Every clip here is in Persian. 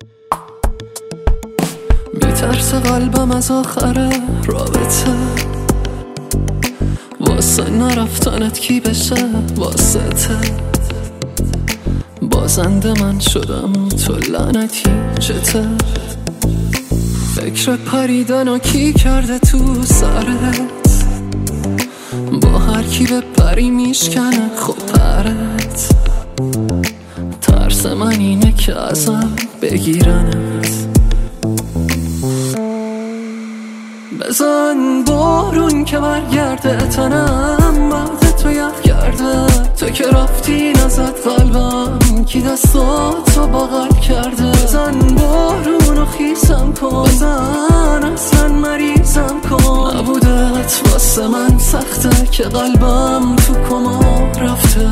میترسه قلبم از آخر رابطه، واسه نرفتنت کی بشه واسطه. بازنده من شدم تو لعنتی چته، فکر پریدن و کی کرده تو سرت، با هر کی به پری میشکنه خب پرت. ترس من اینه که ازم بگیرنت. بزن بارون که برگرده تنم، بعد تو یخ کرده. تو که رفتی نزد قلبم، کی دستاتو بغل کرده. بزن بارون و خیسم کن، بزن اصلا مریضم کن. نبودت واسه من سخته که قلبم تو کما رفته.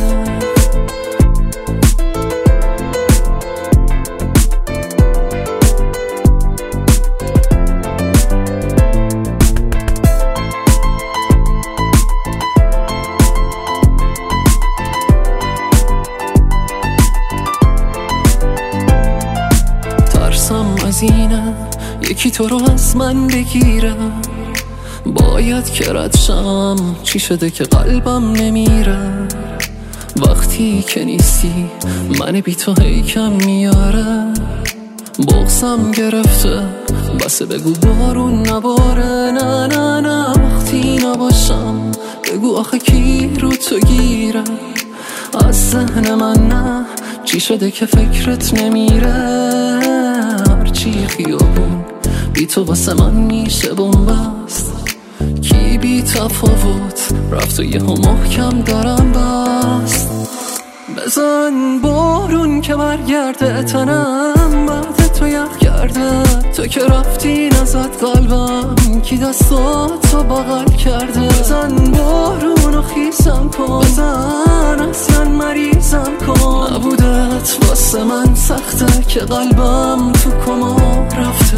از اینه یکی تو رو از من بگیره، باید که رد شم. چی شده که قلبم نمیره؟ وقتی که نیستی من بی تو هی کم میاره. بغضم گرفته بسه بگو بارون نباره. نه نه نه وقتی نباشم بگو آخه کی رو تو گیره. از ذهن من نه چی شده که فکرت نمیره. هرچی خیابون بی تو واسه من میشه بنبست. کی بی تفاوت رفت و یهو محکم دارم بست. بزن بارون که برگرده تنم، بعد تو یخ کرده. تو که رفتی نزد قلبم، کی دستاتو بغل کرده. بزن بارون و خیسم کن، بزن اصلا مریضم کن. نبودت واسه من سخته که قلبم تو کما رفته.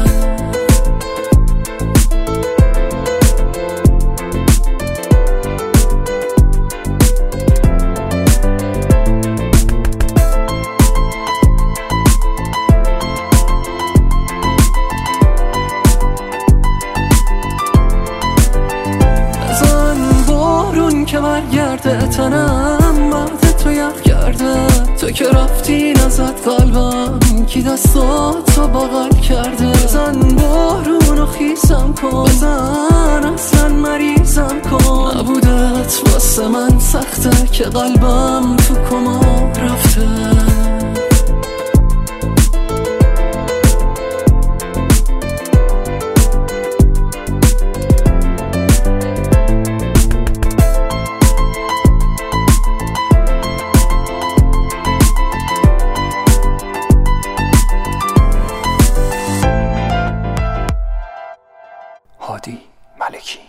که برگرده تنم، بعد تو یخ کرده. تو که رفتی نزد قلبم، کی دستاتو بغل کرده. بزن بارون و خیسم کن، بزن اصلا مریضم کن. نبودت واسه من سخته که قلبم تو کما رفته. هادی ملکی.